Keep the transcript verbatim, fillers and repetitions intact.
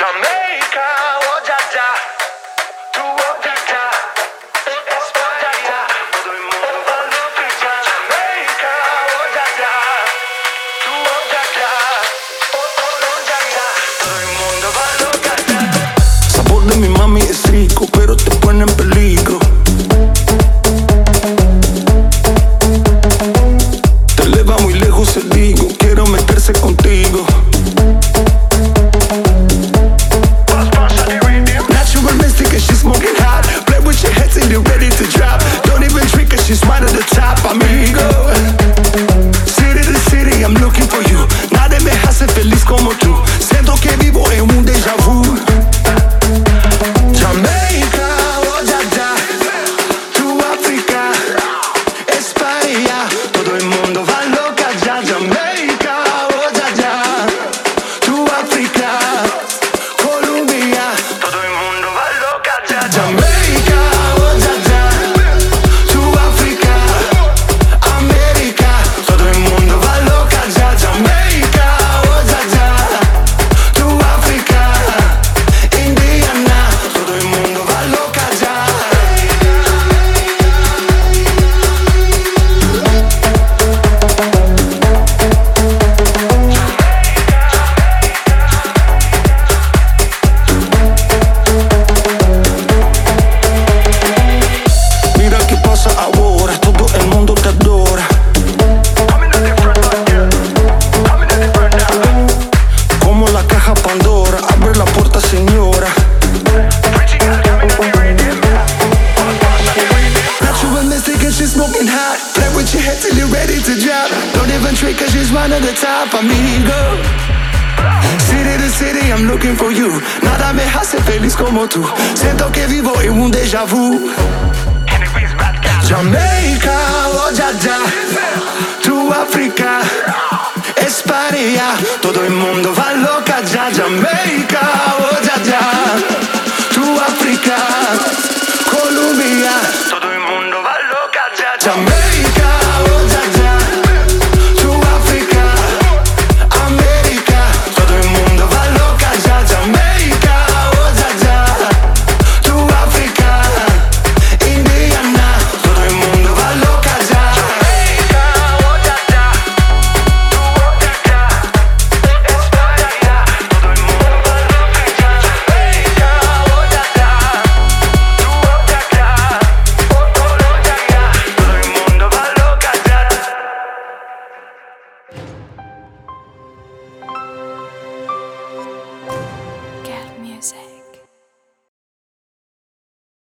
Jamaica, oh ya ya, tú oh ya ya, España ya, todo el mundo va loco ya. Jamaica, oh ya ya, tú oh ya ya, oh oh oh ya ya, todo el mundo va loco ya. Sabor de mi mami es rico, pero te pone en peligro. Te eleva muy lejos el digo, quiero meterse contigo. She's smoking hot. Play with your head till you're ready to drop. Don't even trick her, she's right at the top, amigo. City to city, I'm looking for you. Nadie me hace feliz como tú. Siento que vivo en un déjà vu. Jamaica, oh ya ya, tu África, España, todo el mundo va loca ya. Jamaica, oh ya ya, tu África, Colombia, todo el mundo va loca ya. Jamaica, oh ya ya, tu África, América, todo el mundo va loca ya. Jamaica, oh ya ya, tu África, Indiana, todo el mundo va loca ya. Mira qué pasa ahora, todo el mundo te adora. Coming at the front door, yeah. Coming at the front door. Como la caja Pandora, abre la puerta, señora. Preaching out, coming at the radio. All across the radio. Natural mystic and she's smoking hot. Play with your head till you're ready to drop. Don't even trick her, she's right at the top, amigo. City to city, I'm looking for you. Nada me hace feliz como tú. Siento que vivo en un déjà vu. Anyways, bad guy. Jamaica, oh ya ya, tu África, España, todo el mundo va loca ya. Jamaica,